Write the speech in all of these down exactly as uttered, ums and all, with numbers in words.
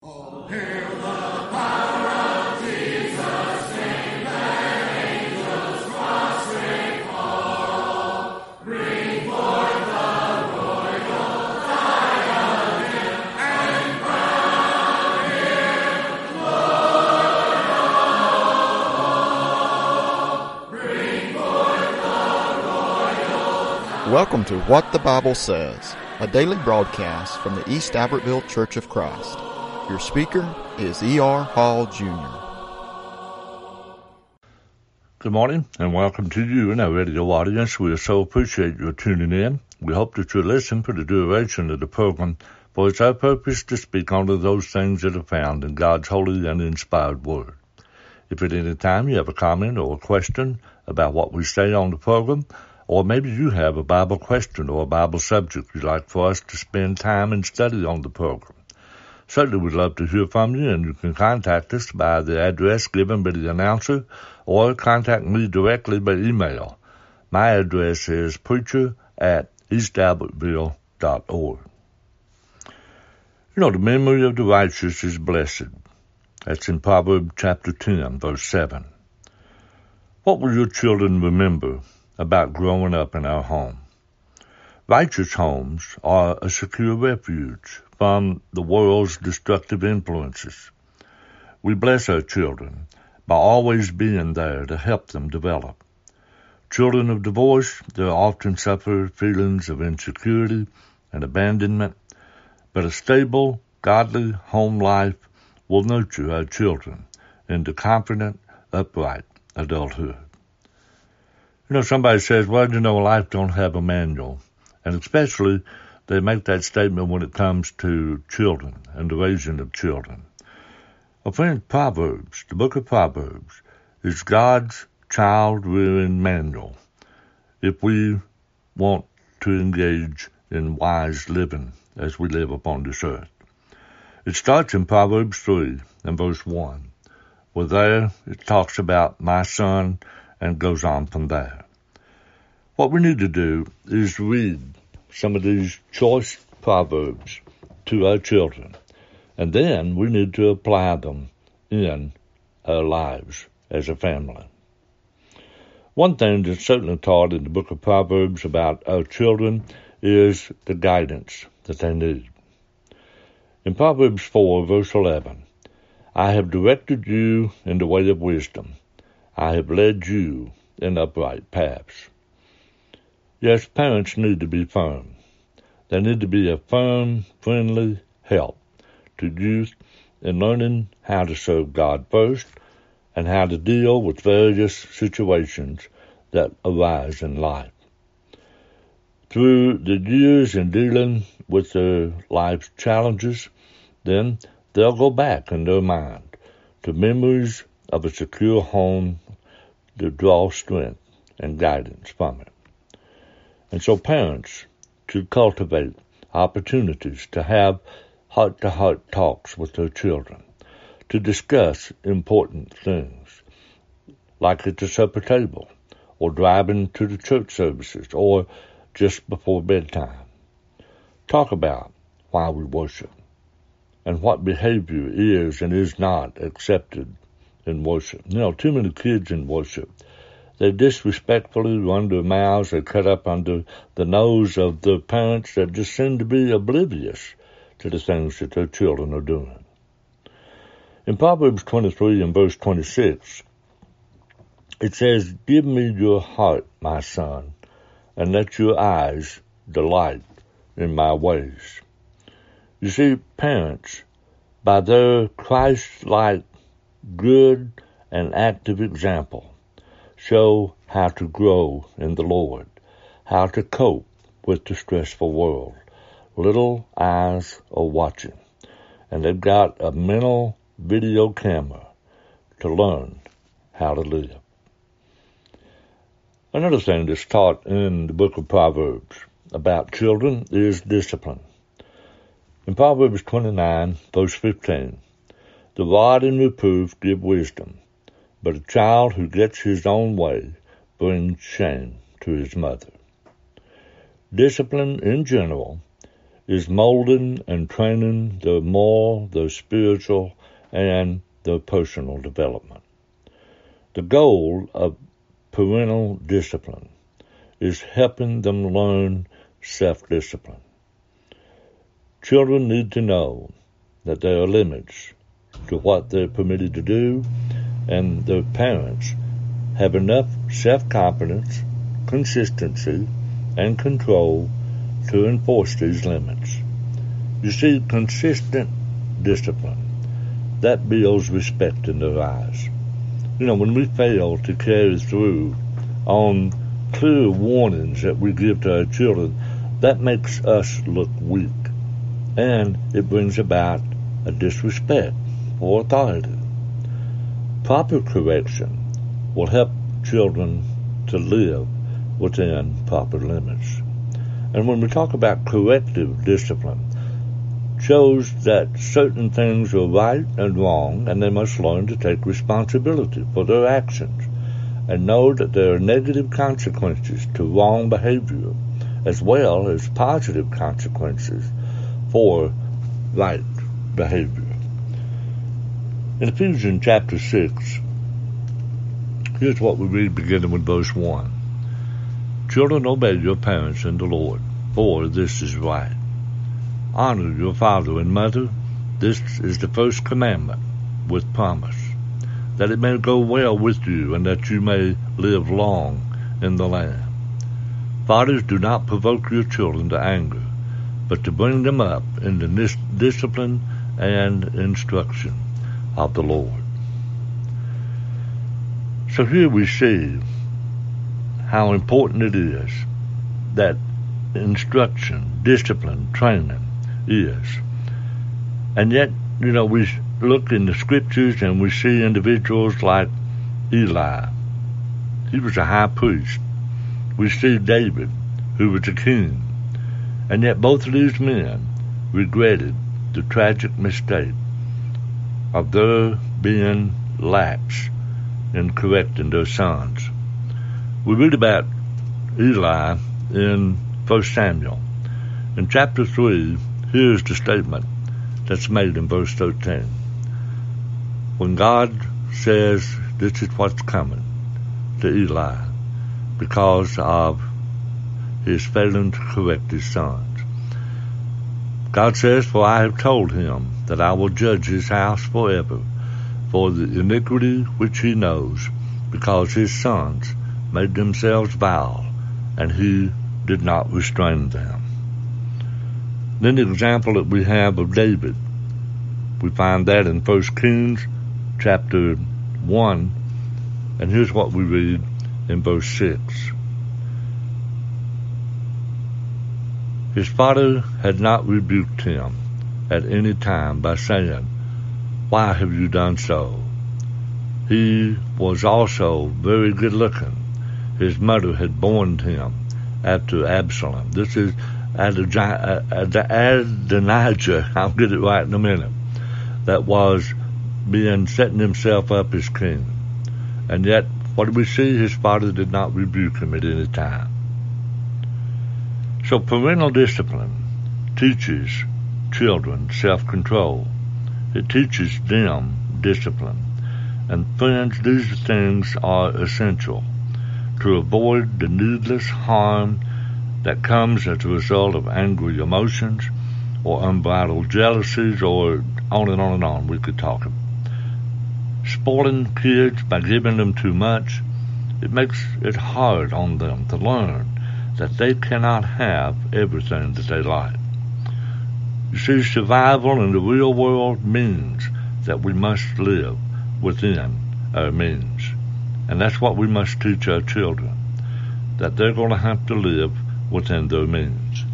Oh, hail the power of Jesus' name, let angels prostrate fall. Bring forth the royal diadem and crown him Lord of all. Bring forth the royal diadem. Welcome to What the Bible Says, a daily broadcast from the East Albertville Church of Christ. Your speaker is E R Hall, Junior Good morning, and welcome to you and our radio audience. We so appreciate your tuning in. We hope that you'll listen for the duration of the program, for it's our purpose to speak only those things that are found in God's holy and inspired word. If at any time you have a comment or a question about what we say on the program, or maybe you have a Bible question or a Bible subject you'd like for us to spend time and study on the program, certainly we'd love to hear from you, and you can contact us by the address given by the announcer or contact me directly by email. My address is preacher at east albertville dot org. You know, the memory of the righteous is blessed. That's in Proverbs chapter ten, verse seven. What will your children remember about growing up in our home? Righteous homes are a secure refuge from the world's destructive influences. We bless our children by always being there to help them develop. Children of divorce, they often suffer feelings of insecurity and abandonment, but a stable, godly home life will nurture our children into confident, upright adulthood. You know, somebody says, well, you know, life don't have a manual, and especially they make that statement when it comes to children and the raising of children. Well, friends, Proverbs, the book of Proverbs, is God's child-rearing manual if we want to engage in wise living as we live upon this earth. It starts in Proverbs three and verse one, where there it talks about my son and goes on from there. What we need to do is read some of these choice proverbs to our children, and then we need to apply them in our lives as a family. One thing that's certainly taught in the book of Proverbs about our children is the guidance that they need. In Proverbs four, verse eleven, I have directed you in the way of wisdom. I have led you in upright paths. Yes, parents need to be firm. They need to be a firm, friendly help to youth in learning how to serve God first and how to deal with various situations that arise in life. Through the years in dealing with their life's challenges, then they'll go back in their mind to memories of a secure home to draw strength and guidance from it. And so parents should cultivate opportunities to have heart-to-heart talks with their children, to discuss important things, like at the supper table, or driving to the church services, or just before bedtime. Talk about why we worship, and what behavior is and is not accepted in worship. You know, too many kids in worship, they disrespectfully run their mouths, they cut up under the nose of their parents that just seem to be oblivious to the things that their children are doing. In Proverbs twenty-three and verse twenty-six, it says, give me your heart, my son, and let your eyes delight in my ways. You see, parents, by their Christ-like, good, and active example, show how to grow in the Lord, how to cope with the stressful world. Little eyes are watching, and they've got a mental video camera to learn how to live. Another thing that's taught in the book of Proverbs about children is discipline. In Proverbs twenty-nine, verse fifteen, the rod and reproof give wisdom, but a child who gets his own way brings shame to his mother. Discipline in general is molding and training their moral, their spiritual, and their personal development. The goal of parental discipline is helping them learn self-discipline. Children need to know that there are limits to what they're permitted to do, and their parents have enough self-confidence, consistency, and control to enforce these limits. You see, consistent discipline, that builds respect in their eyes. You know, when we fail to carry through on clear warnings that we give to our children, that makes us look weak, and it brings about a disrespect for authority. Proper correction will help children to live within proper limits. And when we talk about corrective discipline, shows that certain things are right and wrong, and they must learn to take responsibility for their actions and know that there are negative consequences to wrong behavior as well as positive consequences for right behavior. In Ephesians chapter six, here's what we read beginning with verse one. Children, obey your parents in the Lord, for this is right. Honor your father and mother. This is the first commandment with promise, that it may go well with you and that you may live long in the land. Fathers, do not provoke your children to anger, but to bring them up in the dis- discipline and instruction of the Lord. So here we see how important it is that instruction, discipline, training is. And yet, you know, we look in the scriptures and we see individuals like Eli. He was a high priest. We see David, who was a king. And yet both of these men regretted the tragic mistake of their being lax in correcting their sons. We read about Eli in First Samuel. In chapter three, here's the statement that's made in verse thirteen. When God says this is what's coming to Eli because of his failing to correct his sons. God says, for I have told him that I will judge his house forever for the iniquity which he knows, because his sons made themselves vile, and he did not restrain them. Then the example that we have of David, we find that in First Kings chapter one, and here's what we read in verse six. His father had not rebuked him at any time by saying, why have you done so? He was also very good looking. His mother had borne him after Absalom. This is Adonijah, I'll get it right in a minute, that was being setting himself up as king. And yet, what do we see? His father did not rebuke him at any time. So parental discipline teaches children self-control. It teaches them discipline. And friends, these things are essential to avoid the needless harm that comes as a result of angry emotions or unbridled jealousies, or on and on and on we could talk about. Spoiling kids by giving them too much, it makes it hard on them to learn that they cannot have everything that they like. You see, survival in the real world means that we must live within our means. And that's what we must teach our children, that they're going to have to live within their means.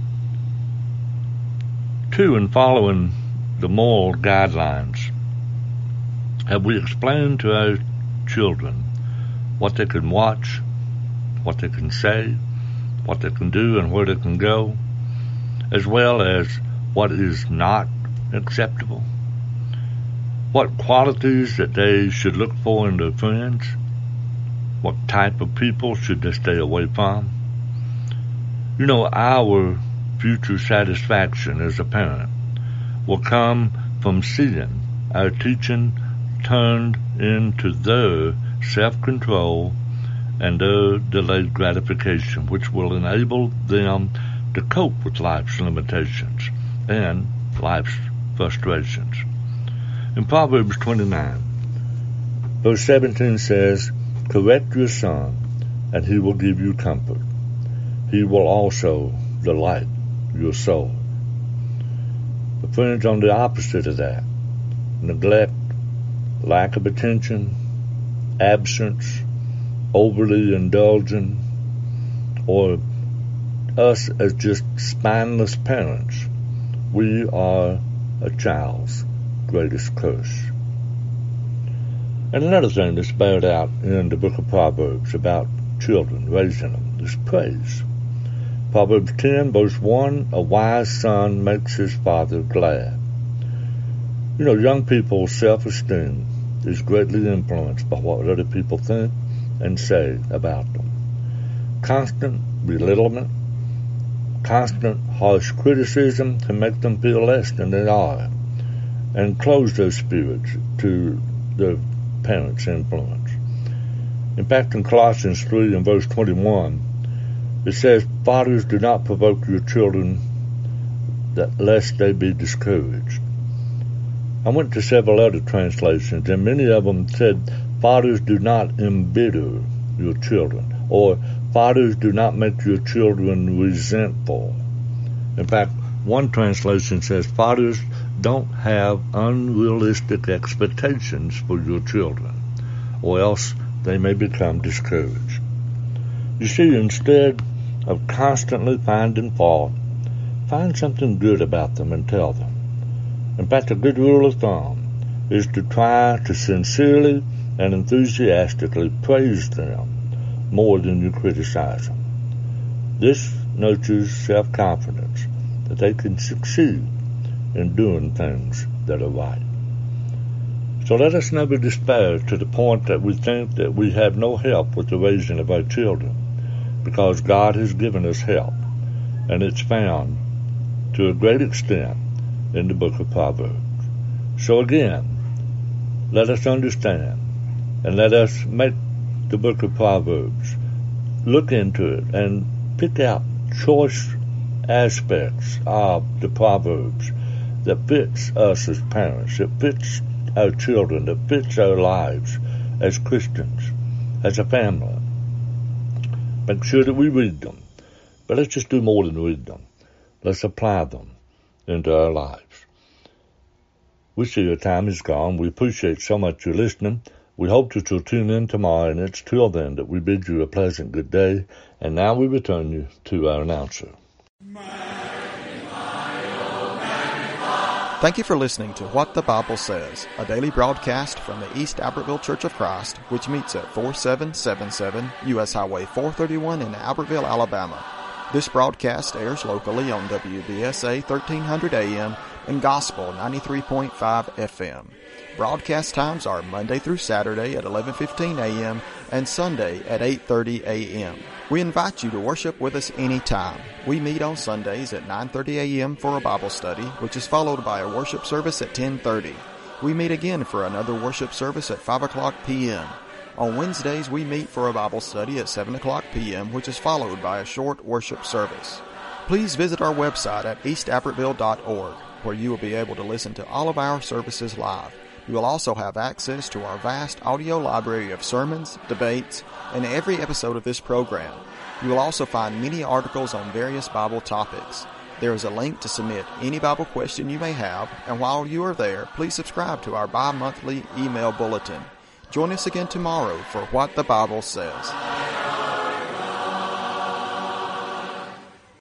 Two, in following the moral guidelines, have we explained to our children what they can watch, what they can say, what they can do, and where they can go, as well as what is not acceptable, what qualities that they should look for in their friends, what type of people should they stay away from. You know, our future satisfaction as a parent will come from seeing our teaching turned into their self-control and their delayed gratification, which will enable them to cope with life's limitations and life's frustrations. In Proverbs twenty-nine, verse seventeen says, "Correct your son, and he will give you comfort. He will also delight your soul." But friends, on the opposite of that, neglect, lack of attention, absence, overly indulging, or us as just spineless parents, we are a child's greatest curse. And another thing that's bared out in the book of Proverbs about children, raising them, is praise. Proverbs ten, verse one, "A wise son makes his father glad." You know, young people's self-esteem is greatly influenced by what other people think and say about them. Constant belittlement, constant harsh criticism can make them feel less than they are and close their spirits to their parents' influence. In fact, in Colossians three and verse twenty-one, it says, "Fathers, do not provoke your children, that lest they be discouraged." I went to several other translations, and many of them said, "Fathers, do not embitter your children," or "Fathers, do not make your children resentful." In fact, one translation says, "Fathers, don't have unrealistic expectations for your children, or else they may become discouraged." You see, instead of constantly finding fault, find something good about them and tell them. In fact, a good rule of thumb is to try to sincerely and enthusiastically praise them more than you criticize them. This nurtures self-confidence that they can succeed in doing things that are right. So let us never despair to the point that we think that we have no help with the raising of our children, because God has given us help, and it's found to a great extent in the book of Proverbs. So again, let us understand, and let us make the book of Proverbs, look into it, and pick out choice aspects of the Proverbs that fits us as parents, that fits our children, that fits our lives as Christians, as a family. Make sure that we read them. But let's just do more than read them. Let's apply them into our lives. We see your time is gone. We appreciate so much your listening. We hope that you'll tune in tomorrow, and it's till then that we bid you a pleasant good day. And now we return you to our announcer. Thank you for listening to What the Bible Says, a daily broadcast from the East Albertville Church of Christ, which meets at forty-seven seventy-seven U S Highway four thirty-one in Albertville, Alabama. This broadcast airs locally on W B S A thirteen hundred A M and Gospel ninety-three point five F M. Broadcast times are Monday through Saturday at eleven fifteen A M and Sunday at eight thirty A M We invite you to worship with us anytime. We meet on Sundays at nine thirty A M for a Bible study, which is followed by a worship service at ten thirty. We meet again for another worship service at five o'clock P M On Wednesdays, we meet for a Bible study at seven o'clock P M, which is followed by a short worship service. Please visit our website at east albertville dot org, where you will be able to listen to all of our services live. You will also have access to our vast audio library of sermons, debates, and every episode of this program. You will also find many articles on various Bible topics. There is a link to submit any Bible question you may have, and while you are there, please subscribe to our bi-monthly email bulletin. Join us again tomorrow for What the Bible Says.